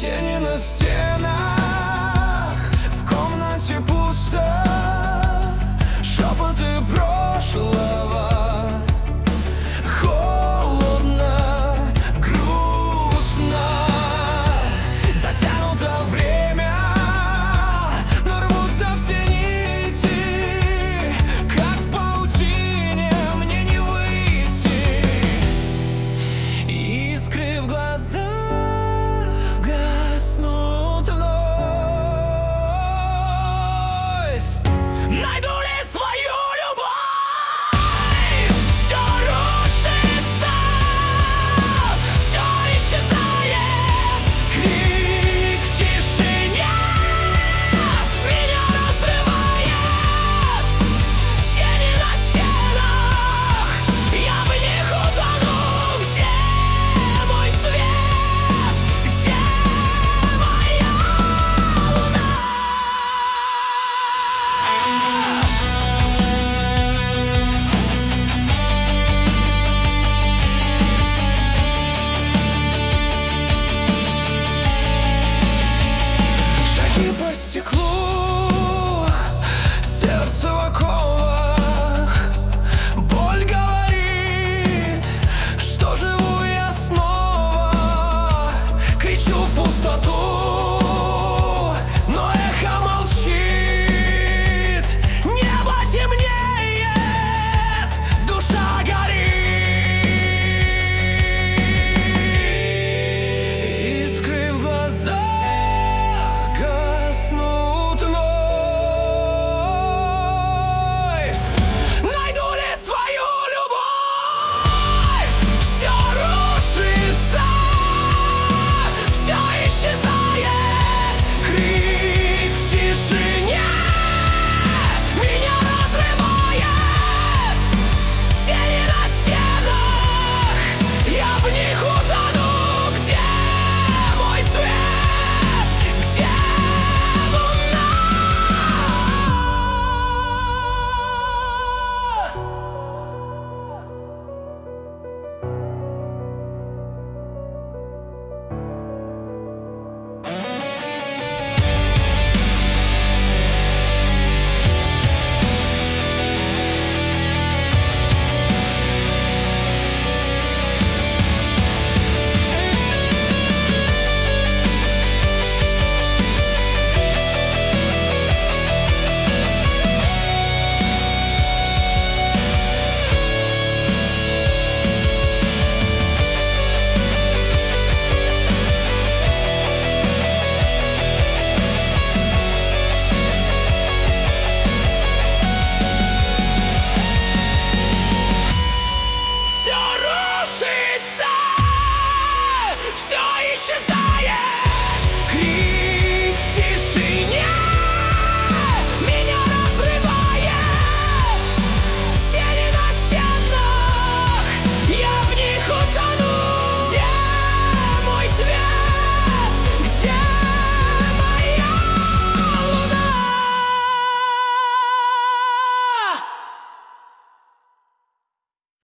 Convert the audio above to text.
Тени на стенах, в комнате пусто, шепоты прошлого. Холодно, грустно, затянуто время, но рвутся все нити, как в паутине мне не выйти. Искры в глазах гаснут вновь. Найду ли свою любовь? Все рушится, все исчезает. Крик в тишине меня разрывает. Тени на стенах, я в них утону. Где мой свет? Где моя луна? Шаги по стеклу, сердце в оковах. Боль говорит, что живу я снова. Кричу в пустоту, но эхо молчит. Небо темнеет, душа горит. Искры в глазах гаснут вновь. Найду ли свою любовь? Все рушится, все исчезает. Крик в тишине меня разрывает. Тени на стенах, я в них утону. Где мой свет? Где луна? Все рушится, все исчезает.